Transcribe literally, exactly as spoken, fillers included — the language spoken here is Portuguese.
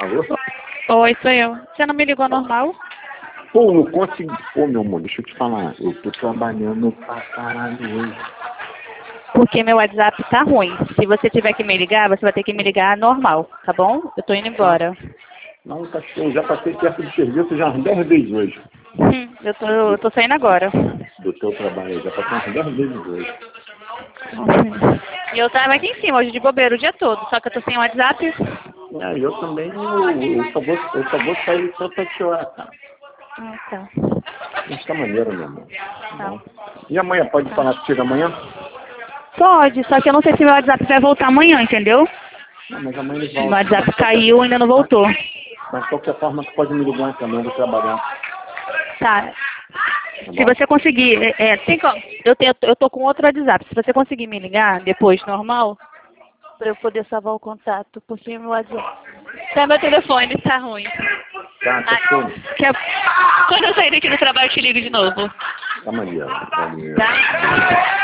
Alô? Oi, sou eu. Você não me ligou normal? Pô, não consegui. Pô, meu amor, deixa eu te falar. Eu tô trabalhando pra caralho hoje. Porque meu WhatsApp tá ruim. Se você tiver que me ligar, você vai ter que me ligar normal, tá bom? Eu tô indo embora. Não, tá show. Já passei perto do serviço já umas dez vezes hoje. Hum, eu, tô, eu tô saindo agora. Do teu trabalho aí. Já passei umas dez vezes hoje. E eu tava aqui em cima hoje de bobeira o dia todo, só que eu tô sem WhatsApp. É, eu também, eu, eu, só vou, eu só vou sair só sete horas, cara. Ah, tá. Dessa maneira, meu amor. Tá. Bom. E amanhã, pode falar contigo amanhã? Pode, só que eu não sei se meu WhatsApp vai voltar amanhã, entendeu? Não, mas amanhã ele Meu volta. WhatsApp Mas, caiu e ainda não voltou. mas de qualquer forma, tu pode me ligar também, eu vou trabalhar. Tá. Tá Se bom? você conseguir, é, é, tem como, eu, tenho, eu tô com outro WhatsApp. Se você conseguir me ligar depois, normal, pra eu poder salvar o contato, porque meu WhatsApp... Tá, meu telefone tá ruim. Tá, tá Ah, show. que eu- Quando eu sair daqui do trabalho, eu te ligo de novo. Tá maneiro. Valeu. Tá?